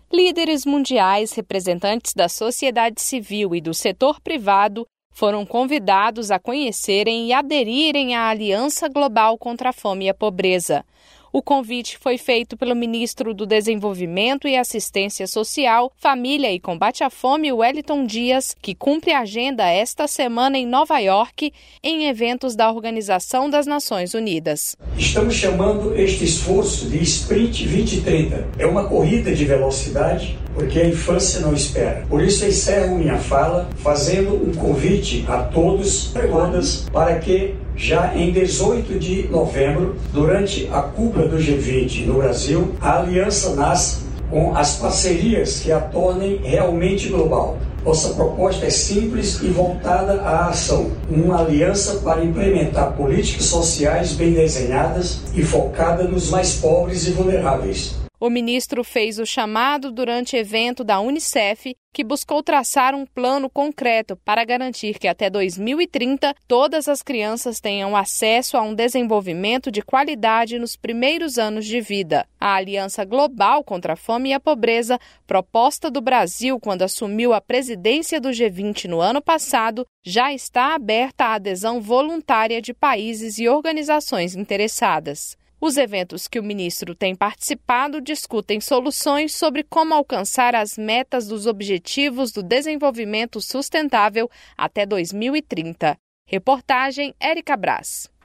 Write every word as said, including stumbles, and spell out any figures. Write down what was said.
Líderes mundiais, representantes da sociedade civil e do setor privado foram convidados a conhecerem e aderirem à Aliança Global contra a Fome e a Pobreza. O convite foi feito pelo ministro do Desenvolvimento e Assistência Social, Família e Combate à Fome, Wellington Dias, que cumpre a agenda esta semana em Nova York, em eventos da Organização das Nações Unidas. Estamos chamando este esforço de Sprint vinte trinta. É uma corrida de velocidade, porque a infância não espera. Por isso, eu encerro minha fala fazendo um convite a todos e todas para que já em dezoito de novembro, durante a cúpula do G vinte no Brasil, a aliança nasce com as parcerias que a tornem realmente global. Nossa proposta é simples e voltada à ação. Uma aliança para implementar políticas sociais bem desenhadas e focada nos mais pobres e vulneráveis. O ministro fez o chamado durante evento da Unicef, que buscou traçar um plano concreto para garantir que até dois mil e trinta todas as crianças tenham acesso a um desenvolvimento de qualidade nos primeiros anos de vida. A Aliança Global contra a Fome e a Pobreza, proposta do Brasil quando assumiu a presidência do G vinte no ano passado, já está aberta à adesão voluntária de países e organizações interessadas. Os eventos que o ministro tem participado discutem soluções sobre como alcançar as metas dos Objetivos do Desenvolvimento Sustentável até dois mil e trinta. Reportagem Érica Brás.